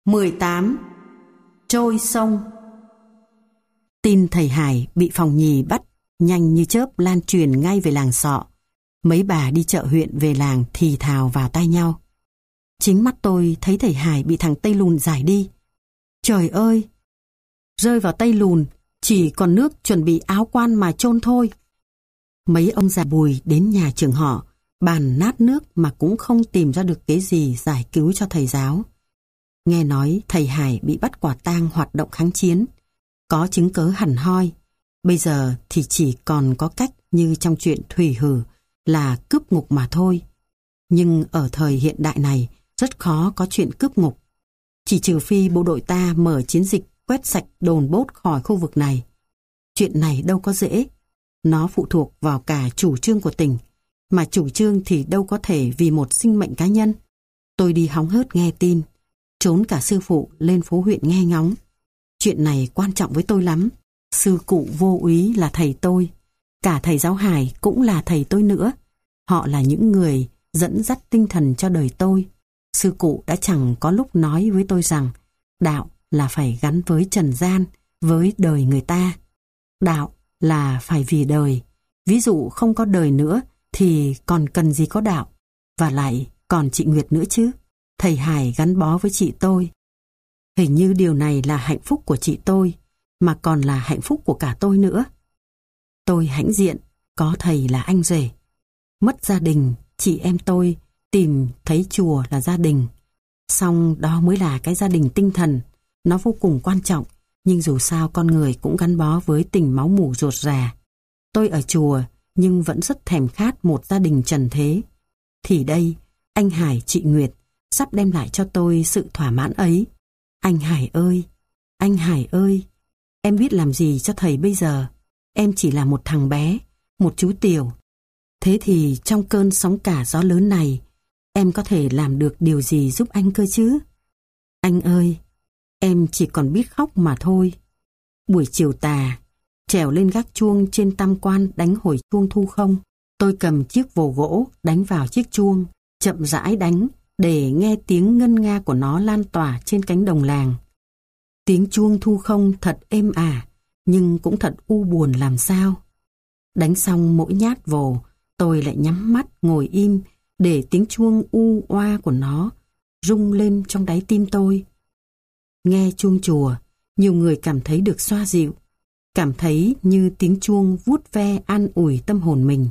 18. Trôi sông. Tin thầy Hải bị phòng nhì bắt nhanh như chớp lan truyền ngay về làng Sọ. Mấy bà đi chợ huyện về làng thì thào vào tai nhau. Chính mắt tôi thấy thầy Hải bị thằng Tây Lùn giải đi. Trời ơi! Rơi vào tay lùn, chỉ còn nước chuẩn bị áo quan mà chôn thôi. Mấy ông già Bùi đến nhà trưởng họ, bàn nát nước mà cũng không tìm ra được cái gì giải cứu cho thầy giáo. Nghe nói thầy Hải bị bắt quả tang hoạt động kháng chiến, có chứng cớ hẳn hoi. Bây giờ thì chỉ còn có cách như trong chuyện Thủy Hử là cướp ngục mà thôi. Nhưng ở thời hiện đại này rất khó có chuyện cướp ngục. Chỉ trừ phi bộ đội ta mở chiến dịch quét sạch đồn bốt khỏi khu vực này. Chuyện này đâu có dễ. Nó phụ thuộc vào cả chủ trương của tỉnh, mà chủ trương thì đâu có thể vì một sinh mệnh cá nhân. Tôi đi hóng hớt nghe tin, trốn cả sư phụ lên phố huyện nghe ngóng. Chuyện này quan trọng với tôi lắm. Sư cụ Vô Úy là thầy tôi, cả thầy giáo Hải cũng là thầy tôi nữa. Họ là những người dẫn dắt tinh thần cho đời tôi. Sư cụ đã chẳng có lúc nói với tôi rằng đạo là phải gắn với trần gian, với đời người ta. Đạo là phải vì đời. Ví dụ không có đời nữa thì còn cần gì có đạo. Và lại còn chị Nguyệt nữa chứ. Thầy Hải gắn bó với chị tôi. Hình như điều này là hạnh phúc của chị tôi, mà còn là hạnh phúc của cả tôi nữa. Tôi hãnh diện, có thầy là anh rể. Mất gia đình, chị em tôi tìm thấy chùa là gia đình. Xong đó mới là cái gia đình tinh thần. Nó vô cùng quan trọng, nhưng dù sao con người cũng gắn bó với tình máu mủ ruột rà. Tôi ở chùa, nhưng vẫn rất thèm khát một gia đình trần thế. Thì đây, anh Hải, chị Nguyệt sắp đem lại cho tôi sự thỏa mãn ấy. Anh Hải ơi! Anh Hải ơi! Em biết làm gì cho thầy bây giờ? Em chỉ là một thằng bé, một chú tiểu. Thế thì trong cơn sóng cả gió lớn này, em có thể làm được điều gì giúp anh cơ chứ? Anh ơi! Em chỉ còn biết khóc mà thôi. Buổi chiều tà, trèo lên gác chuông trên tam quan đánh hồi chuông thu không. Tôi cầm chiếc vồ gỗ đánh vào chiếc chuông, chậm rãi đánh để nghe tiếng ngân nga của nó lan tỏa trên cánh đồng làng. Tiếng chuông thu không thật êm ả, nhưng cũng thật u buồn làm sao. Đánh xong mỗi nhát vồ, tôi lại nhắm mắt ngồi im để tiếng chuông u oa của nó rung lên trong đáy tim tôi. Nghe chuông chùa, nhiều người cảm thấy được xoa dịu, cảm thấy như tiếng chuông vuốt ve an ủi tâm hồn mình.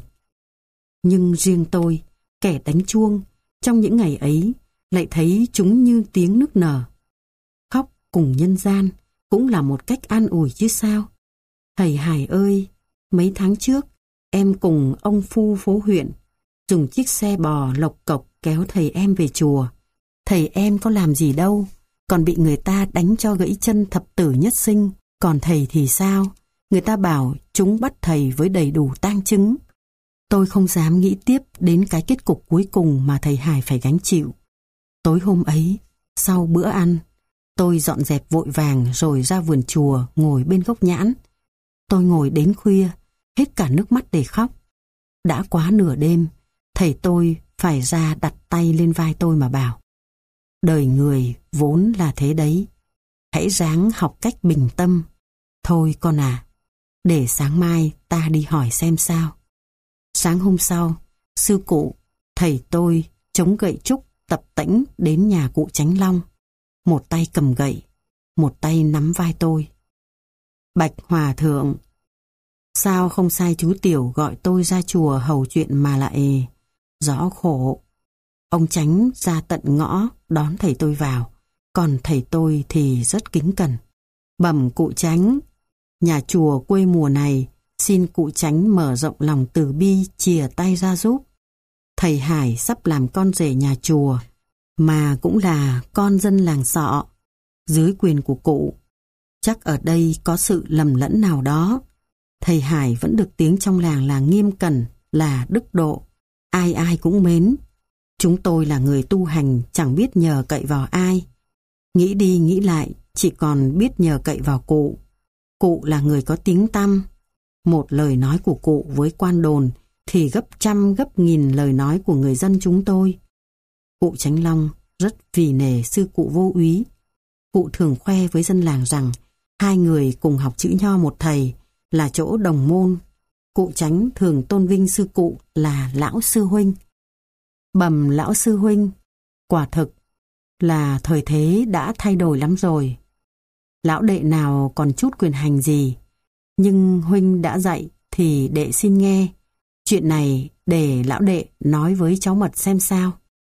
Nhưng riêng tôi, kẻ đánh chuông, trong những ngày ấy lại thấy chúng như tiếng nức nở. Khóc cùng nhân gian cũng là một cách an ủi chứ sao. Thầy Hải ơi, mấy tháng trước em cùng ông Phu phố huyện dùng chiếc xe bò lộc cộc kéo thầy em về chùa. Thầy em có làm gì đâu, còn bị người ta đánh cho gãy chân thập tử nhất sinh. Còn thầy thì sao? Người ta bảo chúng bắt thầy với đầy đủ tang chứng. Tôi không dám nghĩ tiếp đến cái kết cục cuối cùng mà thầy Hải phải gánh chịu. Tối hôm ấy, sau bữa ăn, tôi dọn dẹp vội vàng rồi ra vườn chùa ngồi bên gốc nhãn. Tôi ngồi đến khuya, hết cả nước mắt để khóc. Đã quá nửa đêm, thầy tôi phải ra đặt tay lên vai tôi mà bảo: đời người vốn là thế đấy. Hãy ráng học cách bình tâm. Thôi con à, để sáng mai ta đi hỏi xem sao. Sáng hôm sau, sư cụ, thầy tôi chống gậy trúc tập tễnh đến nhà cụ Chánh Long. Một tay cầm gậy, một tay nắm vai tôi. Bạch Hòa Thượng, sao không sai chú Tiểu gọi tôi ra chùa hầu chuyện mà lại rõ khổ. Ông Chánh ra tận ngõ đón thầy tôi vào, còn thầy tôi thì rất kính cẩn. Bẩm cụ Chánh, nhà chùa quê mùa này xin cụ Chánh mở rộng lòng từ bi chìa tay ra giúp. Thầy Hải sắp làm con rể nhà chùa, mà cũng là con dân làng Sọ, dưới quyền của cụ. Chắc ở đây có sự lầm lẫn nào đó. Thầy Hải vẫn được tiếng trong làng là nghiêm cẩn, là đức độ. Ai ai cũng mến. Chúng tôi là người tu hành chẳng biết nhờ cậy vào ai. Nghĩ đi nghĩ lại, chỉ còn biết nhờ cậy vào cụ. Cụ là người có tiếng tăm. Một lời nói của cụ với quan đồn thì gấp trăm gấp nghìn lời nói của người dân chúng tôi. Cụ Chánh Long rất vì nể sư cụ Vô Úy, Cụ thường khoe với dân làng rằng hai người cùng học chữ nho một thầy là chỗ đồng môn. Cụ Chánh thường tôn vinh sư cụ là lão sư huynh. Bẩm lão sư huynh, quả thực là thời thế đã thay đổi lắm rồi. Lão đệ nào còn chút quyền hành gì, nhưng huynh đã dạy thì đệ xin nghe. Chuyện này để lão đệ nói với cháu Mật xem sao.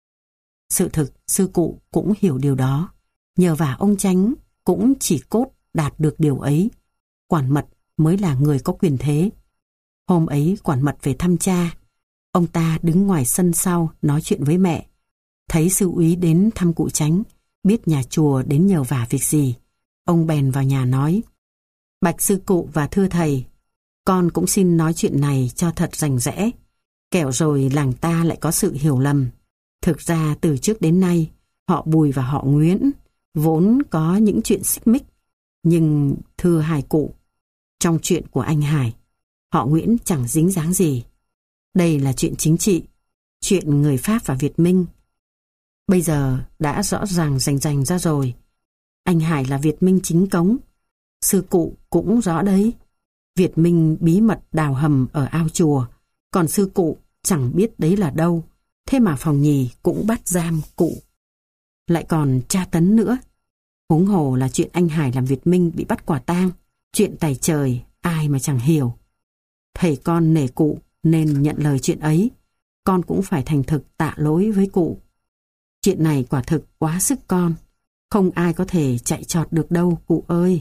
Sự thực sư cụ cũng hiểu điều đó. Nhờ vả ông Chánh cũng chỉ cốt đạt được điều ấy. Quản Mật mới là người có quyền thế. Hôm ấy Quản Mật về thăm cha. Ông ta đứng ngoài sân sau nói chuyện với mẹ. Thấy sư úy đến thăm cụ Chánh, biết nhà chùa đến nhờ vả việc gì. Ông bèn vào nhà nói: Bạch sư cụ và thưa thầy, con cũng xin nói chuyện này cho thật rành rẽ, kẻo rồi làng ta lại có sự hiểu lầm. Thực ra từ trước đến nay, họ Bùi và họ Nguyễn vốn có những chuyện xích mích. Nhưng thưa hai cụ, trong chuyện của anh Hải, họ Nguyễn chẳng dính dáng gì. Đây là chuyện chính trị, chuyện người Pháp và Việt Minh. Bây giờ đã rõ ràng rành ra rồi. Anh Hải là Việt Minh chính cống. Sư cụ cũng rõ đấy. Việt Minh bí mật đào hầm ở ao chùa, còn sư cụ chẳng biết đấy là đâu. Thế mà phòng nhì cũng bắt giam cụ. Lại còn tra tấn nữa. Huống hồ là chuyện anh Hải làm Việt Minh bị bắt quả tang. Chuyện tày trời ai mà chẳng hiểu. Thầy con nể cụ nên nhận lời chuyện ấy. Con cũng phải thành thực tạ lỗi với cụ. Chuyện này quả thực quá sức con. Không ai có thể chạy trọt được đâu cụ ơi.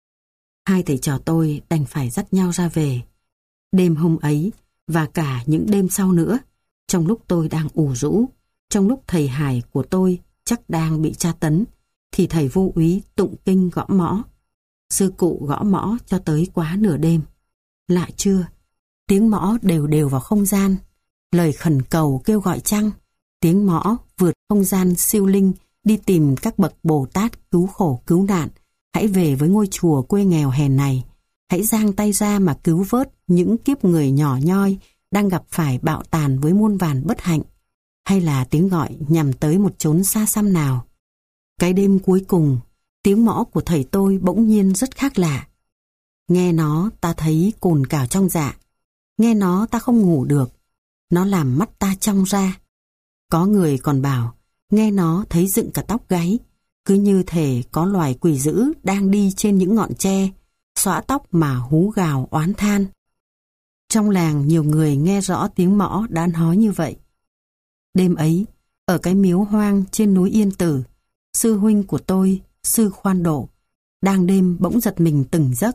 Hai thầy trò tôi đành phải dắt nhau ra về. Đêm hôm ấy và cả những đêm sau nữa, trong lúc tôi đang ủ rũ, trong lúc thầy Hải của tôi chắc đang bị tra tấn, thì thầy vô úy tụng kinh gõ mõ. Sư cụ gõ mõ cho tới quá nửa đêm. Lạ chưa? Tiếng mõ đều đều vào không gian. Lời khẩn cầu kêu gọi trăng. Tiếng mõ vượt không gian siêu linh đi tìm các bậc Bồ Tát cứu khổ cứu nạn. Hãy về với ngôi chùa quê nghèo hèn này. Hãy giang tay ra mà cứu vớt những kiếp người nhỏ nhoi đang gặp phải bạo tàn với muôn vàn bất hạnh. Hay là tiếng gọi nhằm tới một chốn xa xăm nào. Cái đêm cuối cùng, tiếng mõ của thầy tôi bỗng nhiên rất khác lạ. Nghe nó ta thấy cồn cào trong dạ. Nghe nó ta không ngủ được. Nó làm mắt ta trong ra. Có người còn bảo nghe nó thấy dựng cả tóc gáy. Cứ như thể có loài quỷ dữ đang đi trên những ngọn tre, xõa tóc mà hú gào oán than. Trong làng nhiều người nghe rõ tiếng mõ đã nói như vậy. Đêm ấy, ở cái miếu hoang trên núi Yên Tử, sư huynh của tôi, sư Khoan Độ, đang đêm bỗng giật mình tỉnh giấc.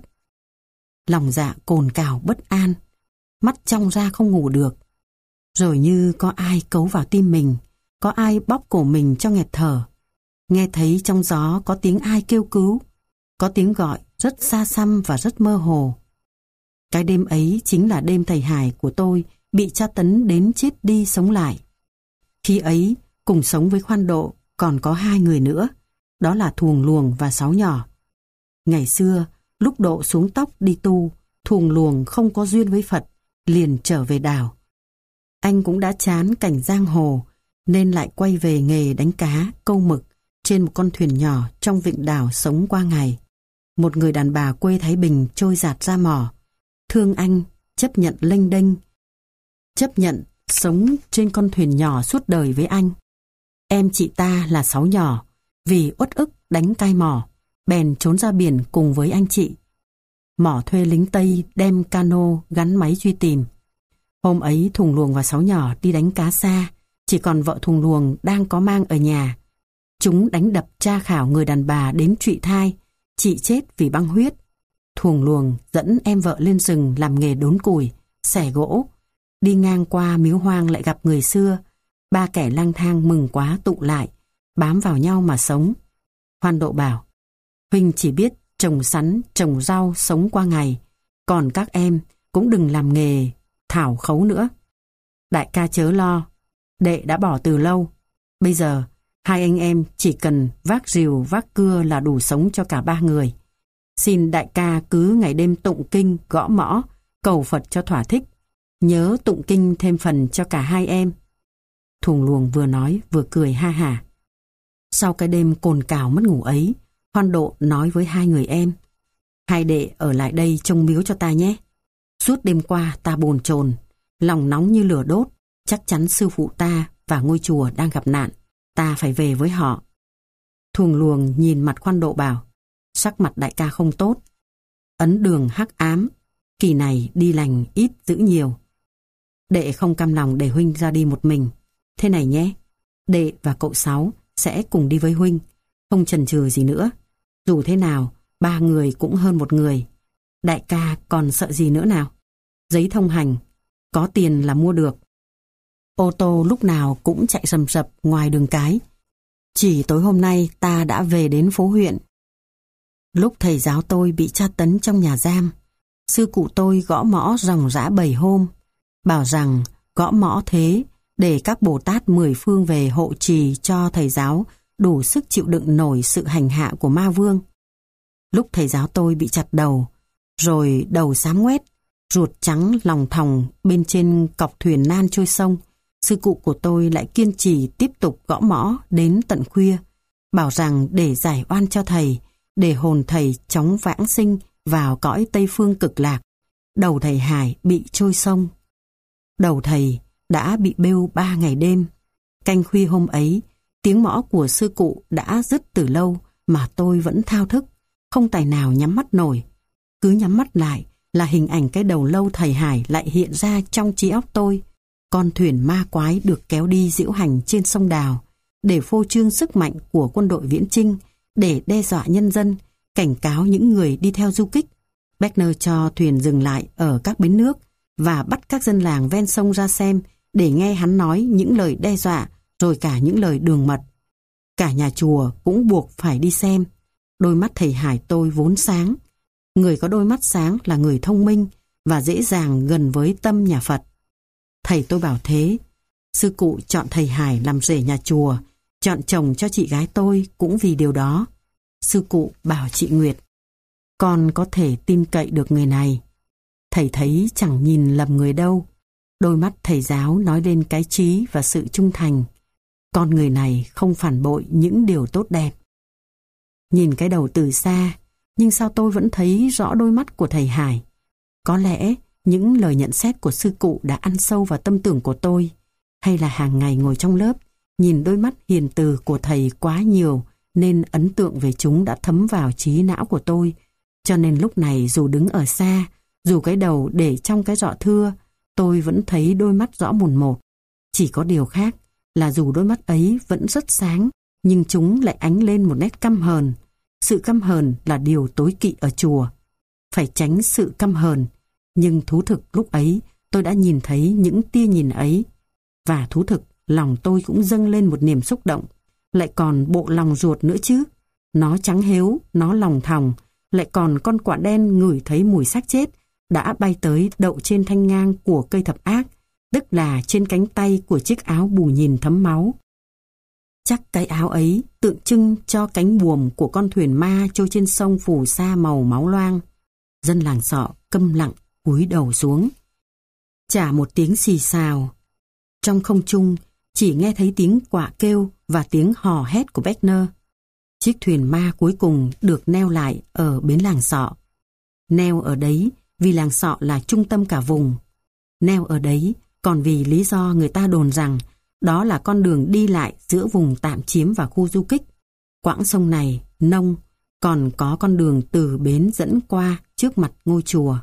Lòng dạ cồn cào bất an, mắt trong ra không ngủ được. Rồi như có ai cấu vào tim mình, có ai bóp cổ mình cho nghẹt thở. Nghe thấy trong gió có tiếng ai kêu cứu, có tiếng gọi rất xa xăm và rất mơ hồ. Cái đêm ấy chính là đêm thầy Hải của tôi bị tra tấn đến chết đi sống lại. Khi ấy, cùng sống với Khoan Độ còn có hai người nữa, đó là Thuồng Luồng và Sáu Nhỏ. Ngày xưa, lúc Độ xuống tóc đi tu, Thuồng Luồng không có duyên với Phật, liền trở về đảo. Anh cũng đã chán cảnh giang hồ, nên lại quay về nghề đánh cá, câu mực trên một con thuyền nhỏ trong vịnh đảo sống qua ngày. Một người đàn bà quê Thái Bình trôi dạt ra mỏ. Thương anh, chấp nhận lênh đênh, chấp nhận sống trên con thuyền nhỏ suốt đời với anh. Em chị ta là Sáu Nhỏ, vì uất ức đánh cai mỏ, bèn trốn ra biển cùng với anh chị. Mỏ thuê lính Tây đem cano gắn máy truy tìm. Hôm ấy Thuồng Luồng và Sáu Nhỏ đi đánh cá xa, chỉ còn vợ Thuồng Luồng đang có mang ở nhà. Chúng đánh đập tra khảo người đàn bà đến trụy thai, chị chết vì băng huyết. Thuồng Luồng dẫn em vợ lên rừng làm nghề đốn củi, xẻ gỗ. Đi ngang qua miếu hoang lại gặp người xưa. Ba kẻ lang thang mừng quá tụ lại, bám vào nhau mà sống. Khoan Độ bảo, huynh chỉ biết trồng sắn, trồng rau sống qua ngày, còn các em cũng đừng làm nghề thảo khấu nữa. Đại ca chớ lo, đệ đã bỏ từ lâu. Bây giờ hai anh em chỉ cần vác rìu vác cưa là đủ sống cho cả ba người. Xin đại ca cứ ngày đêm tụng kinh, gõ mõ, cầu Phật cho thỏa thích. Nhớ tụng kinh thêm phần cho cả hai em. Thuồng Luồng vừa nói vừa cười ha hả. Sau cái đêm cồn cào mất ngủ ấy, Hoan Độ nói với hai người em: hai đệ ở lại đây trông miếu cho ta nhé. Suốt đêm qua ta bồn chồn, lòng nóng như lửa đốt, chắc chắn sư phụ ta và ngôi chùa đang gặp nạn, ta phải về với họ. Thuồng luồng nhìn mặt Hoan Độ bảo: sắc mặt đại ca không tốt. Ấn đường hắc ám, kỳ này đi lành ít giữ nhiều. Đệ không cam lòng để huynh ra đi một mình. Thế này nhé, đệ và cậu Sáu sẽ cùng đi với huynh, không chần chừ gì nữa. Dù thế nào, ba người cũng hơn một người. Đại ca còn sợ gì nữa nào? Giấy thông hành, có tiền là mua được. Ô tô lúc nào cũng chạy rầm rập ngoài đường cái. Chỉ tối hôm nay ta đã về đến phố huyện. Lúc thầy giáo tôi bị tra tấn trong nhà giam, sư cụ tôi gõ mõ ròng rã 7 hôm, bảo rằng gõ mõ thế để các Bồ Tát 10 phương về hộ trì cho thầy giáo đủ sức chịu đựng nổi sự hành hạ của ma vương. Lúc thầy giáo tôi bị chặt đầu, rồi đầu xám ngoét, ruột trắng lòng thòng bên trên cọc thuyền nan trôi sông, sư cụ của tôi lại kiên trì tiếp tục gõ mõ đến tận khuya, bảo rằng để giải oan cho thầy, để hồn thầy chóng vãng sinh vào cõi Tây Phương cực lạc. Đầu thầy Hải bị trôi sông. Đầu thầy đã bị bêu 3 ngày đêm. Canh khuya hôm ấy, tiếng mõ của sư cụ đã dứt từ lâu mà tôi vẫn thao thức, không tài nào nhắm mắt nổi. Cứ nhắm mắt lại là hình ảnh cái đầu lâu thầy Hải lại hiện ra trong trí óc tôi. Con thuyền ma quái được kéo đi diễu hành trên sông Đào để phô trương sức mạnh của quân đội Viễn Chinh, để đe dọa nhân dân, cảnh cáo những người đi theo du kích. Beckner cho thuyền dừng lại ở các bến nước và bắt các dân làng ven sông ra xem để nghe hắn nói những lời đe dọa, rồi cả những lời đường mật. Cả nhà chùa cũng buộc phải đi xem. Đôi mắt thầy Hải tôi vốn sáng. Người có đôi mắt sáng là người thông minh và dễ dàng gần với tâm nhà Phật. Thầy tôi bảo thế. Sư cụ chọn thầy Hải làm rể nhà chùa, chọn chồng cho chị gái tôi cũng vì điều đó. Sư cụ bảo chị Nguyệt: con có thể tin cậy được người này. Thầy thấy chẳng nhìn lầm người đâu. Đôi mắt thầy giáo nói lên cái trí và sự trung thành. Con người này không phản bội những điều tốt đẹp. Nhìn cái đầu từ xa, nhưng sao tôi vẫn thấy rõ đôi mắt của thầy Hải. Có lẽ những lời nhận xét của sư cụ đã ăn sâu vào tâm tưởng của tôi, hay là hàng ngày ngồi trong lớp, nhìn đôi mắt hiền từ của thầy quá nhiều nên ấn tượng về chúng đã thấm vào trí não của tôi. Cho nên lúc này dù đứng ở xa, dù cái đầu để trong cái giọ thưa, tôi vẫn thấy đôi mắt rõ mồn một. Chỉ có điều khác là dù đôi mắt ấy vẫn rất sáng, nhưng chúng lại ánh lên một nét căm hờn. Sự căm hờn là điều tối kỵ ở chùa. Phải tránh sự căm hờn. Nhưng thú thực lúc ấy tôi đã nhìn thấy những tia nhìn ấy. Và thú thực lòng tôi cũng dâng lên một niềm xúc động. Lại còn bộ lòng ruột nữa chứ. Nó trắng héo, nó lòng thòng. Lại còn con quạ đen ngửi thấy mùi xác chết đã bay tới đậu trên thanh ngang của cây thập ác, tức là trên cánh tay của chiếc áo bù nhìn thấm máu. Chắc cái áo ấy tượng trưng cho cánh buồm của con thuyền ma trôi trên sông phù sa màu máu loang. Dân làng Sọ câm lặng cúi đầu xuống. Chả một tiếng xì xào. Trong không trung chỉ nghe thấy tiếng quạ kêu và tiếng hò hét của Beckner. Chiếc thuyền ma cuối cùng được neo lại ở bến làng Sọ. Neo ở đấy vì làng Sọ là trung tâm cả vùng. Neo ở đấy còn vì lý do người ta đồn rằng đó là con đường đi lại giữa vùng tạm chiếm và khu du kích. Quãng sông này, nông, còn có con đường từ bến dẫn qua trước mặt ngôi chùa.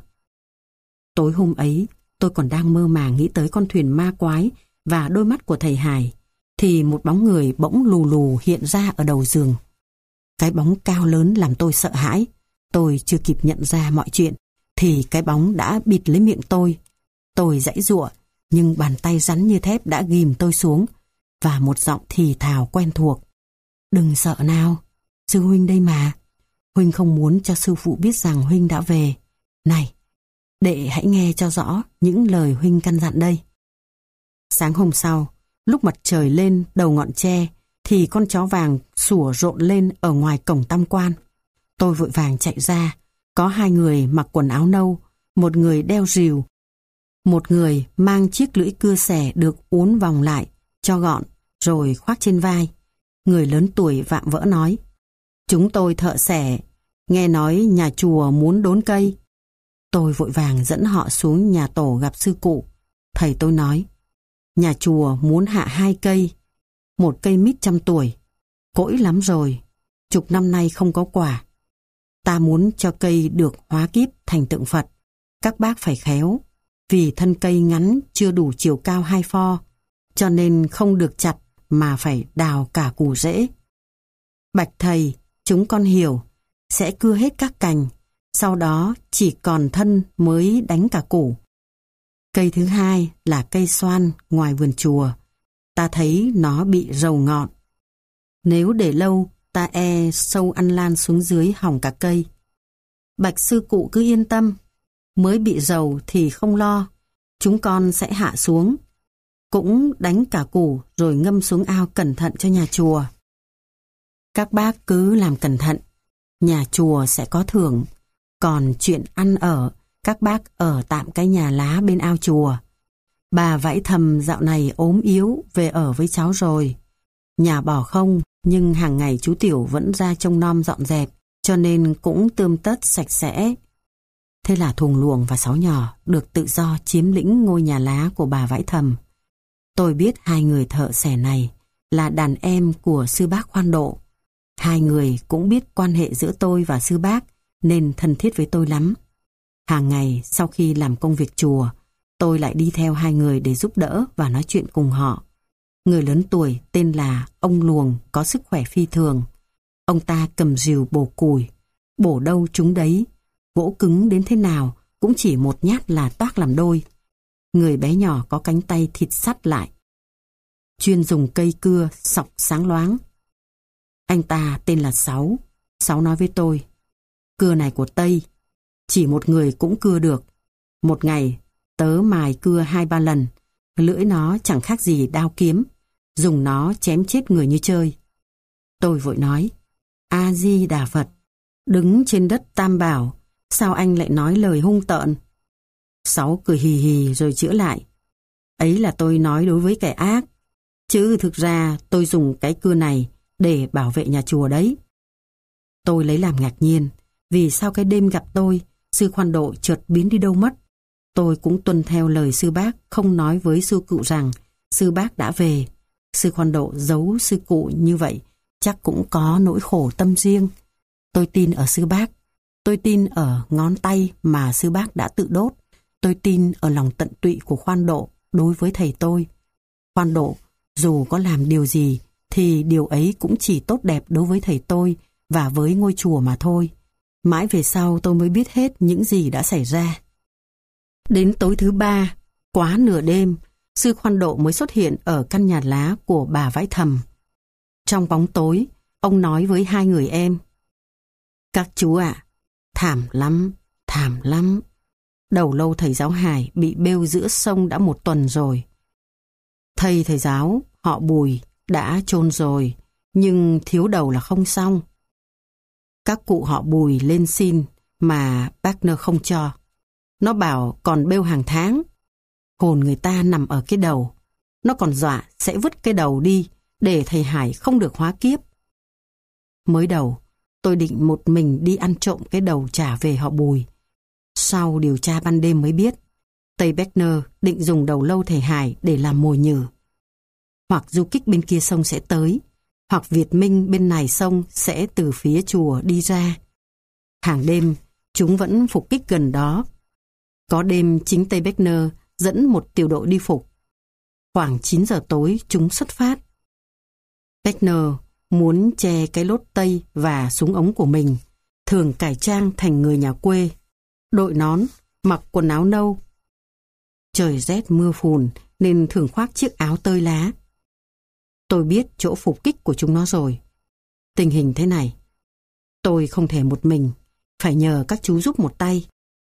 Tối hôm ấy, tôi còn đang mơ màng nghĩ tới con thuyền ma quái và đôi mắt của thầy Hải, thì một bóng người bỗng lù lù hiện ra ở đầu giường. Cái bóng cao lớn làm tôi sợ hãi. Tôi chưa kịp nhận ra mọi chuyện, thì cái bóng đã bịt lấy miệng tôi. Tôi giãy giụa, nhưng bàn tay rắn như thép đã ghìm tôi xuống, và một giọng thì thào quen thuộc: đừng sợ nào, sư huynh đây mà. Huynh không muốn cho sư phụ biết rằng huynh đã về. Này, đệ hãy nghe cho rõ những lời huynh căn dặn đây. Sáng hôm sau, lúc mặt trời lên đầu ngọn tre, thì con chó vàng sủa rộn lên ở ngoài cổng tam quan. Tôi vội vàng chạy ra. Có hai người mặc quần áo nâu, một người đeo rìu, một người mang chiếc lưỡi cưa xẻ được uốn vòng lại cho gọn rồi khoác trên vai. Người lớn tuổi vạm vỡ nói: Chúng tôi thợ xẻ, nghe nói nhà chùa muốn đốn cây. Tôi vội vàng dẫn họ xuống nhà tổ gặp sư cụ. Thầy tôi nói, nhà chùa muốn hạ 2 cây, một cây mít 100 tuổi, cỗi lắm rồi, chục năm nay không có quả. Ta muốn cho cây được hóa kiếp thành tượng Phật. Các bác phải khéo, vì thân cây ngắn chưa đủ chiều cao 2 pho, cho nên không được chặt mà phải đào cả củ rễ. Bạch thầy, chúng con hiểu, sẽ cưa hết các cành, sau đó chỉ còn thân mới đánh cả củ. Cây thứ hai là cây xoan ngoài vườn chùa. Ta thấy nó bị rầu ngọn. Nếu để lâu, ta sâu ăn lan xuống dưới hỏng cả cây. Bạch sư cụ cứ yên tâm, mới bị rầu thì không lo, chúng con sẽ hạ xuống. Cũng đánh cả củ rồi ngâm xuống ao cẩn thận cho nhà chùa. Các bác cứ làm cẩn thận, nhà chùa sẽ có thưởng. Còn chuyện ăn ở, các bác ở tạm cái nhà lá bên ao chùa. Bà Vãi Thầm dạo này ốm yếu, về ở với cháu rồi. Nhà bỏ không, nhưng hàng ngày chú Tiểu vẫn ra trông nom dọn dẹp, cho nên cũng tươm tất sạch sẽ. Thế là Thuồng Luồng và Sáu Nhỏ được tự do chiếm lĩnh ngôi nhà lá của bà Vãi Thầm. Tôi biết 2 người thợ xẻ này là đàn em của sư bác Khoan Độ. 2 người cũng biết quan hệ giữa tôi và sư bác nên thân thiết với tôi lắm. Hàng ngày sau khi làm công việc chùa, tôi lại đi theo 2 người để giúp đỡ và nói chuyện cùng họ. Người lớn tuổi tên là ông Luồng có sức khỏe phi thường. Ông ta cầm rìu bổ củi, bổ đâu trúng đấy, gỗ cứng đến thế nào cũng chỉ một nhát là toác làm đôi. Người bé nhỏ có cánh tay thịt sắt lại, chuyên dùng cây cưa sọc sáng loáng. Anh ta tên là Sáu. Sáu nói với tôi, cưa này của Tây, chỉ một người cũng cưa được. Một ngày tớ mài cưa 2-3 lần, lưỡi nó chẳng khác gì đao kiếm, dùng nó chém chết người như chơi. Tôi vội nói, A Di Đà Phật, đứng trên đất Tam Bảo, sao anh lại nói lời hung tợn? Sáu cười hì hì rồi chữa lại, ấy là tôi nói đối với kẻ ác, chứ thực ra tôi dùng cái cưa này để bảo vệ nhà chùa đấy. Tôi lấy làm ngạc nhiên, vì sao cái đêm gặp tôi, sư Khoan Độ chợt biến đi đâu mất. Tôi cũng tuân theo lời sư bác, không nói với sư cụ rằng sư bác đã về. Sư Khoan Độ giấu sư cụ như vậy, chắc cũng có nỗi khổ tâm riêng. Tôi tin ở sư bác, tôi tin ở ngón tay mà sư bác đã tự đốt, tôi tin ở lòng tận tụy của Khoan Độ đối với thầy tôi. Khoan Độ dù có làm điều gì thì điều ấy cũng chỉ tốt đẹp đối với thầy tôi và với ngôi chùa mà thôi. Mãi về sau tôi mới biết hết những gì đã xảy ra. Đến tối thứ 3, quá nửa đêm, sư Khoan Độ mới xuất hiện ở căn nhà lá của bà Vãi Thầm. Trong bóng tối, ông nói với 2 người em, các chú ạ, thảm lắm, thảm lắm. Đầu lâu thầy giáo Hải bị bêu giữa sông đã 1 tuần rồi. Thầy giáo họ Bùi đã chôn rồi, nhưng thiếu đầu là không xong. Các cụ họ Bùi lên xin mà Wagner không cho. Nó bảo còn bêu hàng tháng. Hồn người ta nằm ở cái đầu. Nó còn dọa sẽ vứt cái đầu đi để thầy Hải không được hóa kiếp. Mới đầu, tôi định một mình đi ăn trộm cái đầu trả về họ Bùi. Sau điều tra ban đêm mới biết, Tây Wagner định dùng đầu lâu thầy Hải để làm mồi nhử. Hoặc du kích bên kia sông sẽ tới, hoặc Việt Minh bên này sông sẽ từ phía chùa đi ra. Hàng đêm, chúng vẫn phục kích gần đó. Có đêm chính Tây Wagner dẫn một tiểu đội đi phục. Khoảng 9 giờ tối chúng xuất phát. Wagner muốn che cái lốt Tây và súng ống của mình, thường cải trang thành người nhà quê, đội nón, mặc quần áo nâu. Trời rét mưa phùn nên thường khoác chiếc áo tơi lá. Tôi biết chỗ phục kích của chúng nó rồi. Tình hình thế này, tôi không thể một mình, phải nhờ các chú giúp một tay.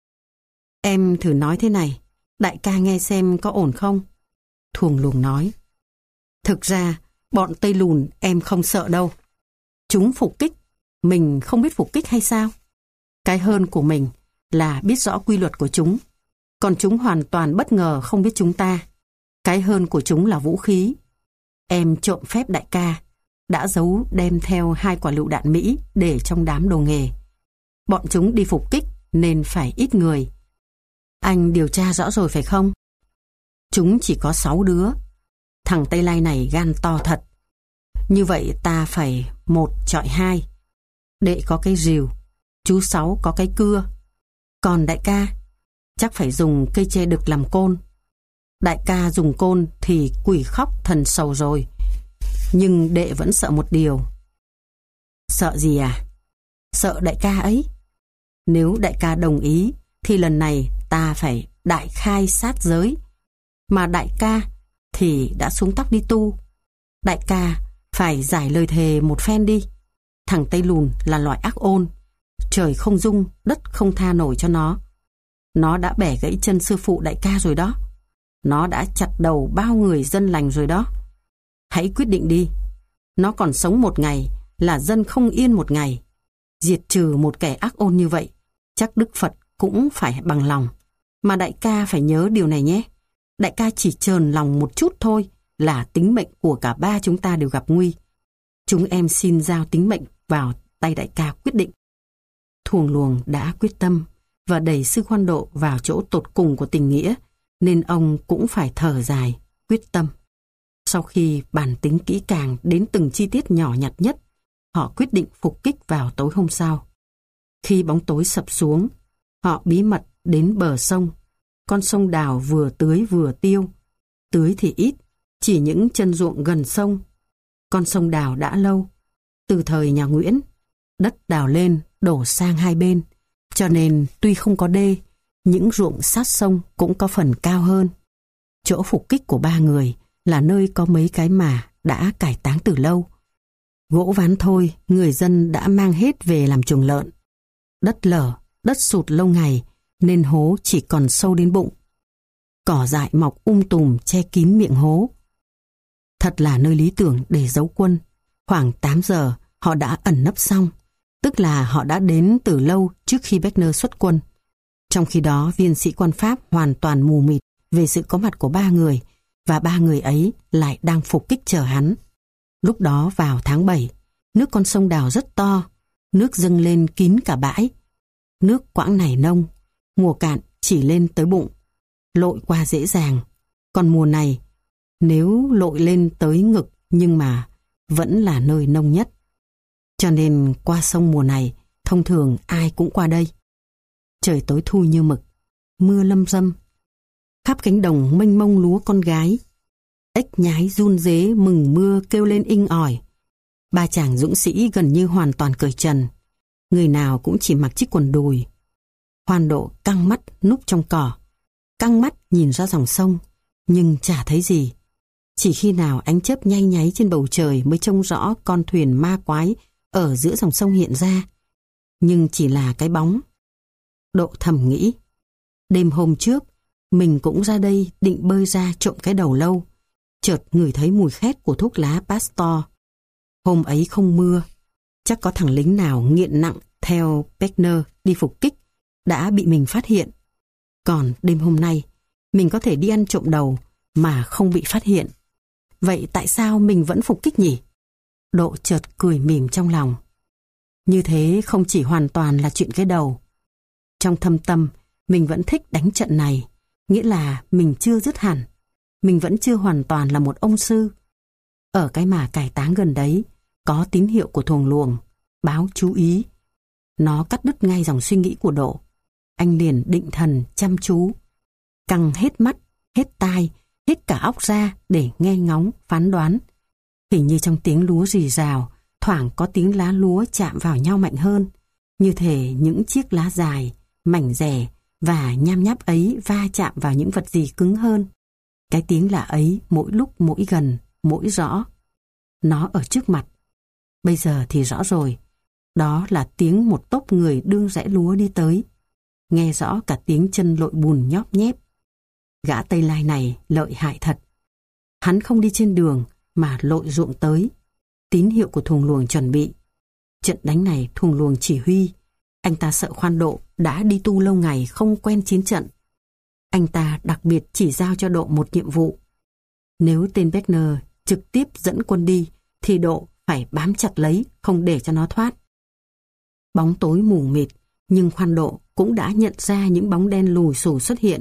Em thử nói thế này, đại ca nghe xem có ổn không? Thuồng Luồng nói, thực ra bọn Tây Lùn em không sợ đâu. Chúng phục kích, mình không biết phục kích hay sao? Cái hơn của mình là biết rõ quy luật của chúng, còn chúng hoàn toàn bất ngờ không biết chúng ta. Cái hơn của chúng là vũ khí. Em trộm phép đại ca, đã giấu đem theo 2 quả lựu đạn Mỹ để trong đám đồ nghề. Bọn chúng đi phục kích nên phải ít người. Anh điều tra rõ rồi phải không? Chúng chỉ có 6 đứa. Thằng Tây Lai này gan to thật. Như vậy ta phải 1 chọi 2. Đệ có cái rìu, chú Sáu có cái cưa. Còn đại ca, chắc phải dùng cây tre đực làm côn. Đại ca dùng côn thì quỷ khóc thần sầu rồi. Nhưng đệ vẫn sợ một điều. Sợ gì à? Sợ đại ca ấy. Nếu đại ca đồng ý thì lần này ta phải đại khai sát giới. Mà đại ca thì đã xuống tóc đi tu. Đại ca phải giải lời thề một phen đi. Thằng Tây Lùn là loại ác ôn. Trời không dung, đất không tha nổi cho nó. Nó đã bẻ gãy chân sư phụ đại ca rồi đó. Nó đã chặt đầu bao người dân lành rồi đó. Hãy quyết định đi. Nó còn sống một ngày là dân không yên một ngày. Diệt trừ một kẻ ác ôn như vậy, chắc Đức Phật cũng phải bằng lòng. Mà đại ca phải nhớ điều này nhé. Đại ca chỉ chờn lòng một chút thôi là tính mệnh của cả ba chúng ta đều gặp nguy. Chúng em xin giao tính mệnh vào tay đại ca quyết định. Thuồng Luồng đã quyết tâm và đẩy Sư Khoan Độ vào chỗ tột cùng của tình nghĩa, nên ông cũng phải thở dài, quyết tâm. Sau khi bàn tính kỹ càng đến từng chi tiết nhỏ nhặt nhất, họ quyết định phục kích vào tối hôm sau. Khi bóng tối sập xuống, họ bí mật đến bờ sông. Con sông Đào vừa tưới vừa tiêu. Tưới thì ít, chỉ những chân ruộng gần sông. Con sông Đào đã lâu, từ thời nhà Nguyễn, đất đào lên đổ sang hai bên, cho nên tuy không có đê, những ruộng sát sông cũng có phần cao hơn. Chỗ phục kích của ba người là nơi có mấy cái mả đã cải táng từ lâu. Gỗ ván thôi, người dân đã mang hết về làm chuồng lợn. Đất lở, đất sụt lâu ngày, nên hố chỉ còn sâu đến bụng. Cỏ dại mọc tùm che kín miệng hố. Thật là nơi lý tưởng để giấu quân. Khoảng 8 giờ, họ đã ẩn nấp xong, tức là họ đã đến từ lâu trước khi Wagner xuất quân. Trong khi đó, viên sĩ quan Pháp hoàn toàn mù mịt về sự có mặt của ba người, và ba người ấy lại đang phục kích chờ hắn. Lúc đó vào tháng 7, nước con sông Đào rất to, nước dâng lên kín cả bãi. Nước quãng này nông, mùa cạn chỉ lên tới bụng, lội qua dễ dàng. Còn mùa này, nếu lội lên tới ngực nhưng mà vẫn là nơi nông nhất. Cho nên qua sông mùa này, thông thường ai cũng qua đây. Trời tối thui như mực, mưa lâm râm. Khắp cánh đồng mênh mông lúa con gái. Ếch nhái run rế mừng mưa kêu lên inh ỏi. Ba chàng dũng sĩ gần như hoàn toàn cởi trần. Người nào cũng chỉ mặc chiếc quần đùi. Khoan Độ căng mắt núp trong cỏ. Căng mắt nhìn ra dòng sông, nhưng chả thấy gì. Chỉ khi nào ánh chớp nhay nháy trên bầu trời mới trông rõ con thuyền ma quái ở giữa dòng sông hiện ra. Nhưng chỉ là cái bóng. Độ thầm nghĩ, đêm hôm trước, mình cũng ra đây định bơi ra trộm cái đầu lâu. Chợt ngửi thấy mùi khét của thuốc lá Pasteur. Hôm ấy không mưa, chắc có thằng lính nào nghiện nặng theo Wagner đi phục kích đã bị mình phát hiện. Còn đêm hôm nay, mình có thể đi ăn trộm đầu mà không bị phát hiện. Vậy tại sao mình vẫn phục kích nhỉ? Độ chợt cười mỉm trong lòng. Như thế không chỉ hoàn toàn là chuyện cái đầu. Trong thâm tâm, mình vẫn thích đánh trận này, nghĩa là mình chưa dứt hẳn. Mình vẫn chưa hoàn toàn là một ông sư. Ở cái mả cải táng gần đấy, có tín hiệu của Thuồng Luồng, báo chú ý. Nó cắt đứt ngay dòng suy nghĩ của Độ. Anh liền định thần chăm chú, căng hết mắt, hết tai, hết cả óc ra để nghe ngóng, phán đoán. Hình như trong tiếng lúa rì rào, thoảng có tiếng lá lúa chạm vào nhau mạnh hơn, như thể những chiếc lá dài, mảnh rẻ và nham nháp ấy va chạm vào những vật gì cứng hơn. Cái tiếng lạ ấy mỗi lúc mỗi gần, mỗi rõ. Nó ở trước mặt. Bây giờ thì rõ rồi. Đó là tiếng một tốp người đương rẽ lúa đi tới. Nghe rõ cả tiếng chân lội bùn nhóp nhép. Gã Tây Lai này lợi hại thật. Hắn không đi trên đường mà lội ruộng tới. Tín hiệu của Thuồng Luồng chuẩn bị. Trận đánh này Thuồng Luồng chỉ huy. Anh ta sợ Khoan Độ đã đi tu lâu ngày không quen chiến trận. Anh ta đặc biệt chỉ giao cho Độ một nhiệm vụ. Nếu tên Wagner trực tiếp dẫn quân đi thì Độ phải bám chặt lấy, không để cho nó thoát. Bóng tối mù mịt, nhưng Khoan Độ cũng đã nhận ra những bóng đen lù xù xuất hiện.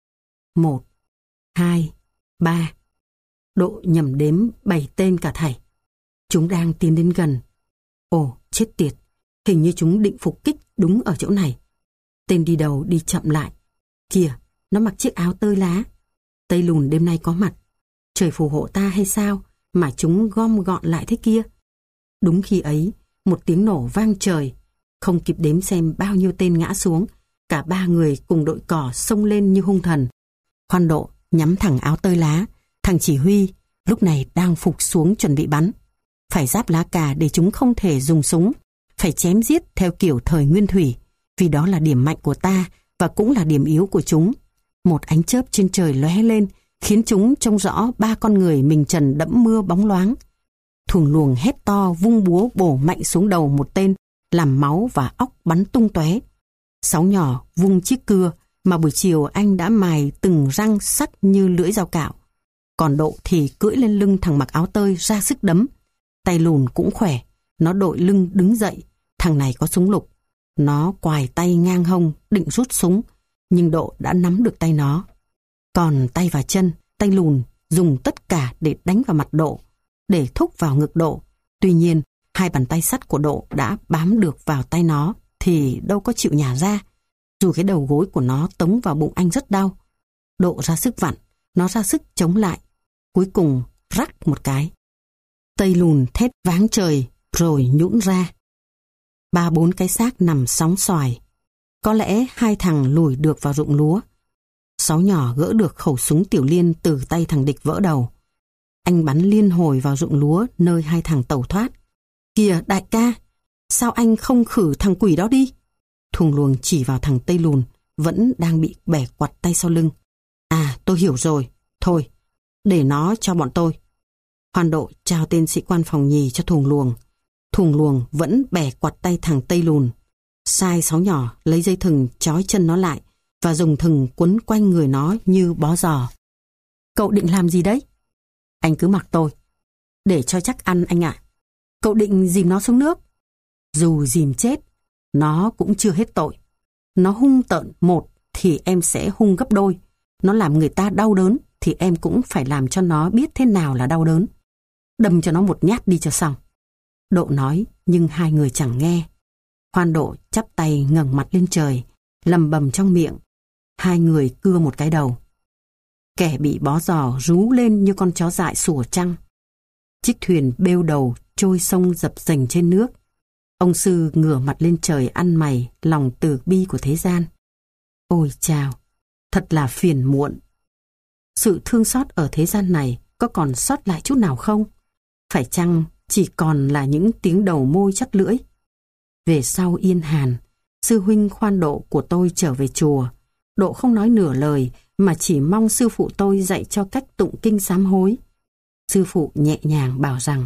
1, 2, 3. Độ nhầm đếm 7 tên cả thảy. Chúng đang tiến đến gần. Ồ, chết tiệt, hình như chúng định phục kích đúng ở chỗ này. Tên đi đầu đi chậm lại. Kìa, nó mặc chiếc áo tơi lá. Tây Lùn đêm nay có mặt. Trời phù hộ ta hay sao mà chúng gom gọn lại thế kia? Đúng khi ấy, một tiếng nổ vang trời. Không kịp đếm xem bao nhiêu tên ngã xuống. Cả 3 người cùng đội cỏ xông lên như hung thần. Khoan Độ nhắm thẳng áo tơi lá. Thằng chỉ huy lúc này đang phục xuống chuẩn bị bắn. Phải giáp lá cà để chúng không thể dùng súng. Phải chém giết theo kiểu thời nguyên thủy. Vì đó là điểm mạnh của ta và cũng là điểm yếu của chúng. Một ánh chớp trên trời lóe lên khiến chúng trông rõ 3 con người mình trần đẫm mưa bóng loáng. Thuồng luồng hét to vung búa bổ mạnh xuống đầu một tên, làm máu và óc bắn tung tóe. Sáu nhỏ vung chiếc cưa mà buổi chiều anh đã mài từng răng sắc như lưỡi dao cạo. Còn Độ thì cưỡi lên lưng thằng mặc áo tơi ra sức đấm. Tay Lùn cũng khỏe, nó đội lưng đứng dậy. Thằng này có súng lục. Nó quài tay ngang hông định rút súng, nhưng Độ đã nắm được tay nó. Còn tay và chân, tay Lùn dùng tất cả để đánh vào mặt Độ, để thúc vào ngực Độ. Tuy nhiên, 2 bàn tay sắt của Độ đã bám được vào tay nó thì đâu có chịu nhả ra. Dù cái đầu gối của nó tống vào bụng anh rất đau. Độ ra sức vặn, nó ra sức chống lại. Cuối cùng rắc một cái. Tây Lùn thét váng trời rồi nhũn ra. 3-4 cái xác nằm sóng xoài. Có lẽ 2 thằng lùi được vào ruộng lúa. Sáu nhỏ gỡ được khẩu súng tiểu liên từ tay thằng địch vỡ đầu. Anh bắn liên hồi vào ruộng lúa nơi 2 thằng tẩu thoát. Kìa đại ca, sao anh không khử thằng quỷ đó đi? Thuồng luồng chỉ vào thằng Tây Lùn vẫn đang bị bẻ quặt tay sau lưng. À, tôi hiểu rồi. Thôi, để nó cho bọn tôi. Khoan Độ trao tên sĩ quan phòng nhì cho Thuồng luồng. Thuồng luồng vẫn bẻ quặt tay thằng Tây Lùn. Sai sáu nhỏ lấy dây thừng trói chân nó lại và dùng thừng quấn quanh người nó như bó giò. Cậu định làm gì đấy? Anh cứ mặc tôi. Để cho chắc ăn anh ạ. Cậu định dìm nó xuống nước. Dù dìm chết, nó cũng chưa hết tội. Nó hung tợn một thì em sẽ hung gấp đôi. Nó làm người ta đau đớn thì em cũng phải làm cho nó biết thế nào là đau đớn. Đâm cho nó một nhát đi cho xong. Độ nói nhưng 2 người chẳng nghe. Khoan Độ chắp tay ngẩng mặt lên trời, lầm bầm trong miệng. 2 người cưa một cái đầu. Kẻ bị bó giò rú lên như con chó dại sủa trăng. Chiếc thuyền bêu đầu trôi sông dập dềnh trên nước. Ông sư ngửa mặt lên trời ăn mày lòng từ bi của thế gian. Ôi chào, thật là phiền muộn. Sự thương xót ở thế gian này có còn sót lại chút nào không? Phải chăng chỉ còn là những tiếng đầu môi chắt lưỡi? Về sau yên hàn, sư huynh Khoan Độ của tôi trở về chùa. Độ không nói nửa lời mà chỉ mong sư phụ tôi dạy cho cách tụng kinh sám hối. Sư phụ nhẹ nhàng bảo rằng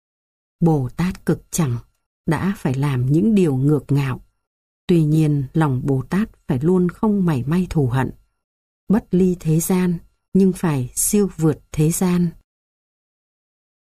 Bồ Tát cực chẳng đã phải làm những điều ngược ngạo. Tuy nhiên lòng Bồ Tát phải luôn không mảy may thù hận. Bất ly thế gian nhưng phải siêu vượt thế gian.